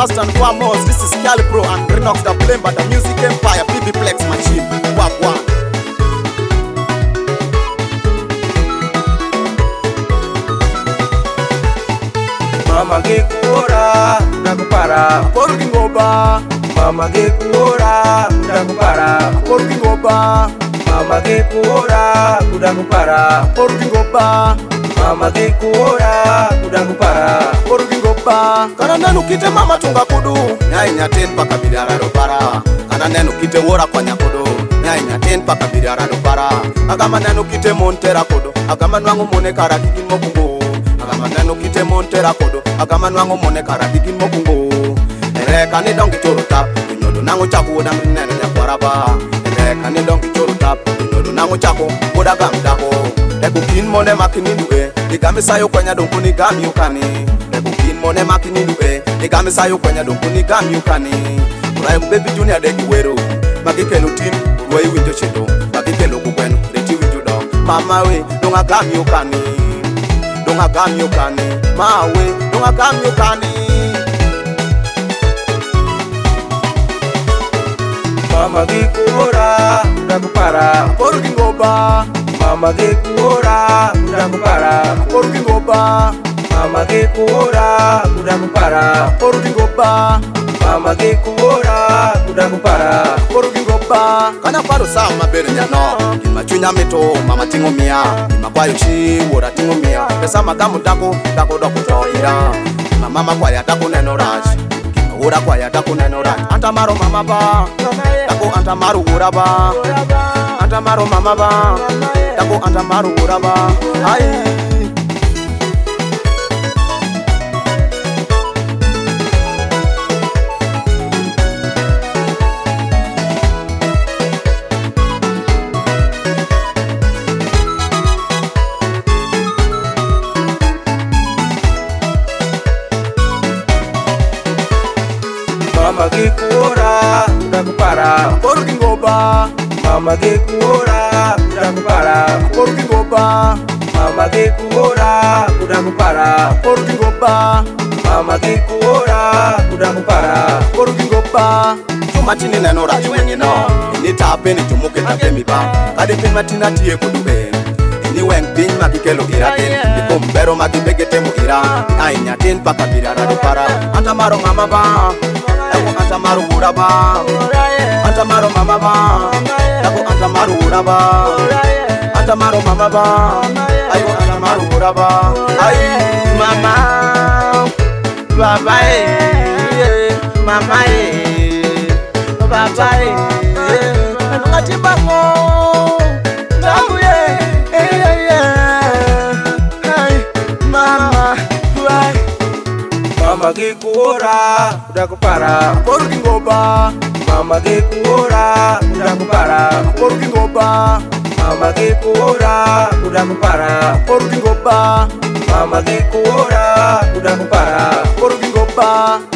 First and foremost, this is Cali Pro and Renox the Blame by the Music Empire, BB Plex Machine. Wagwan. Mama gekura nakupara Korugi ngoba. Mama gekura nakupara Korugi ngoba. Mama gekura nakupara Korugi ngoba. Mama gekura nakupara Korugi ngoba. Kana nenu kite mama tunga kudu. Nyai nyaten paka bidara do para. Kana nenu kite wora kwa nyakudu. Nyai nyaten paka bidara do para. Agama nenu kite montera kudu. Agama nwangu mone kara kikin mokungo. Agama nenu kite montera kudu. Agama nwangu mone kara kikin mokungo. Ere kani dongi choro tap. Nyodo nangu chaku woda mnene nyakwaraba. Ere kani dongi choro tap. Nyodo nangu chaku woda gamdako. Eko kin mone makini duwe. Igami sayo kwenya donkuni gami ukani. Eko kin mone makini duwe. Igami sayo kwenya donkuni gami ukani. Ura emu baby junior degi wero. Magikelo tin, uwe winjo chedo. Magikelo kukwenu, reti winjo do. Mama we, donga gami ukani. Donga gami ukani. Ma we, donga gami ukani. Mama gekura nakupara Korugi ngoba. Mama gekura nakupara Korugi ngoba. Mama gekura nakupara Korugi ngoba. Mama gekura nakupara Korugi ngoba. Kanya paro sama bere nyano. Kima chunya mito mama tingo mia. Kima kwayo chi wora tingo mia. Pesa magamu dako dako doko toira. Kima mama kwaya dako neno raj. Kima wora kwaya dako neno raj. Antamaro mama ba. Dako antamaro wora ba. Antamaro mama ba. Dako antamaro wora ba. Ai. Mama gekura nakupara Korugi ngoba. Mama gekura nakupara Korugi ngoba. Mama gekura nakupara Korugi ngoba. Mama gekura nakupara Korugi ngoba. Chuma chini neno raj wenye no. Ini tape ni chumuke tape mi ba. Kade pin matina tiye kudube. Ini weng pin magikelo iraten. Iko mbero magibegete mu ira. Ai nyaten paka birara do para. Antamaro mama ba. Dako antamaro wura ba. Antamaro mama ba. Dako antamaro wura ba. Antamaro mama ba. Ayo antamaro wura ba. Ai Mama Baba Mama Baba ngati bango. Tahu ye. Hai mama. Why? Mama gekura nakupara Korugi ngoba. Mama gekura nakupara Korugi ngoba. Mama gekura nakupara Korugi ngoba. Mama gekura nakupara Korugi ngoba.